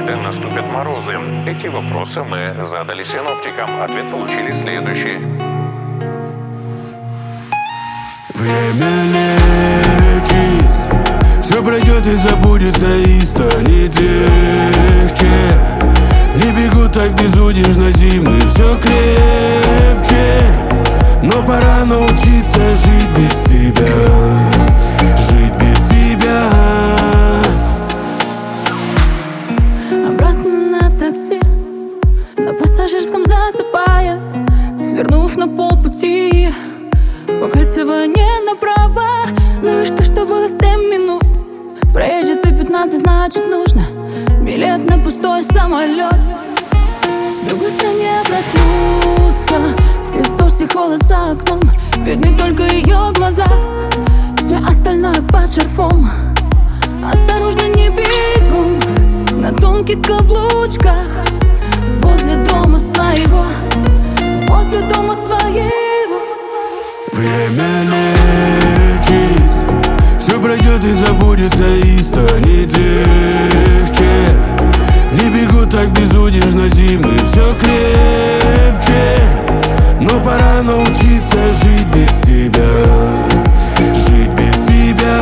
когда наступят морозы? Эти вопросы мы задали синоптикам. Ответ получили следующий. Время лечит, все пройдет и забудется, и станет легче. Не бегу так безудержно зимы, все крепче. Но пора научиться жить без тебя, жить без тебя. Обратно на такси, на пассажирском засыпая, свернув на полпути по кольцевой не направо. Ну и что было 7 минут? Проедет и 15, значит нужно билет на пустой самолет. В другой стране проснуться, здесь дождь и холод за окном, видны только ее глаза, все остальное под шарфом. Осторожно, не бегом, на тонких каблучках, возле дома своего, возле дома своего. Время лечит, все пройдет и забудется, и станет легче. Не бегу так безудержно зимы, все крепче. Но пора научиться жить без тебя, жить без тебя.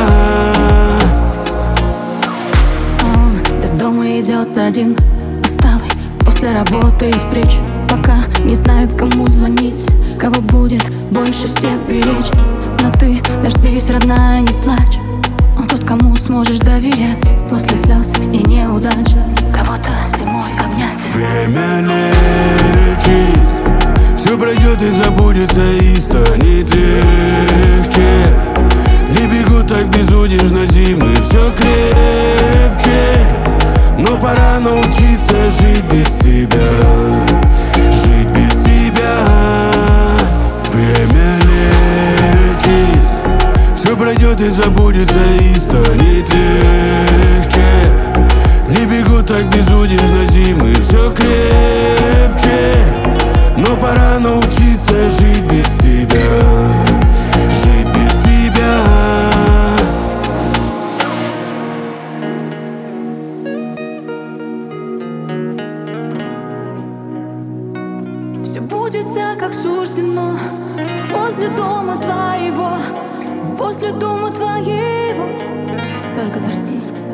Он до дома идет один, усталый после работы и встреч, пока не знает, кому звонить, кого будет больше всех беречь. Но ты дождись, родная, не плачь, он тот, кому сможешь доверять после слез и неудач, кого-то зимой обнять. Время лечит, все пройдет и забудется, и станет легче. Не бегу так безудержно зимы, все крепче. Но пора научиться жить без тебя, жить без тебя. Время лечит, все пройдет и забудется, и станет легче. Не бегу так безудержно зимы, все крепче. Но пора научиться жить без тебя, жить без тебя. Все будет так, как суждено, возле дома твоего, возле дома твоего. Только дождись.